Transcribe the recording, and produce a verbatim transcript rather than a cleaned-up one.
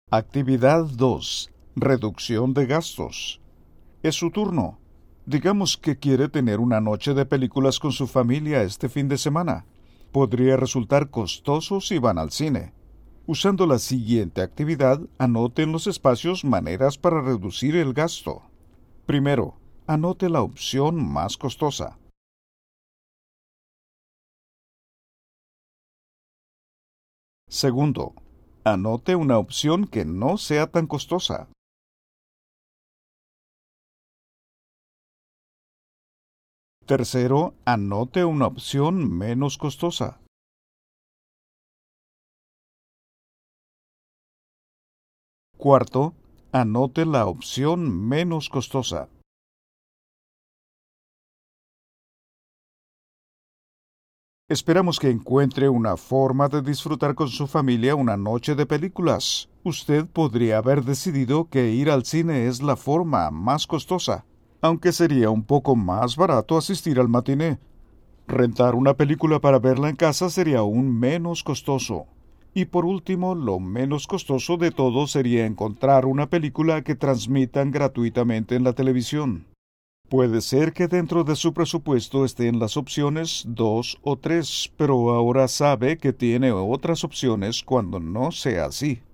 Actividad dos. Reducción de gastos. Es su turno. Digamos que quiere tener una noche de películas con su familia este fin de semana. Podría resultar costoso si van al cine. Usando la siguiente actividad, anote en los espacios maneras para reducir el gasto. Primero, anote la opción más costosa. Segundo, anote una opción que no sea tan costosa. Tercero, anote una opción menos costosa. Cuarto, anote la opción menos costosa. Esperamos que encuentre una forma de disfrutar con su familia una noche de películas. Usted podría haber decidido que ir al cine es la forma más costosa, aunque sería un poco más barato asistir al matiné. Rentar una película para verla en casa sería aún menos costoso. Y por último, lo menos costoso de todo sería encontrar una película que transmitan gratuitamente en la televisión. Puede ser que dentro de su presupuesto estén las opciones dos o tres, pero ahora sabe que tiene otras opciones cuando no sea así.